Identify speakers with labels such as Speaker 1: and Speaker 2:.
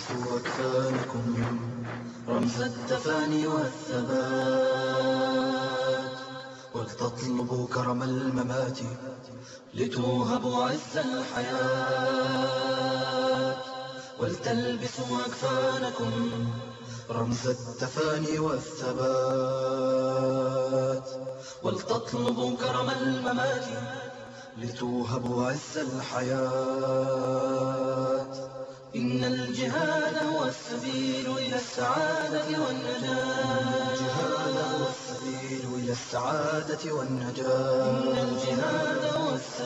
Speaker 1: تلبسوا أكفانكم رمز التفاني والثبات، ولتطلبوا كرم الممات لتوهبوا عز الحياة. ولتلبسوا أكفانكم رمز التفاني والثبات، ولتطلبوا كرم الممات لتوهبوا عز الحياة. إن الجهاد هو السبيل إلى السعادة والنجاة. الجهاد هو السبيل إلى السعادة والنجاة. إن الجهاد هو السبيل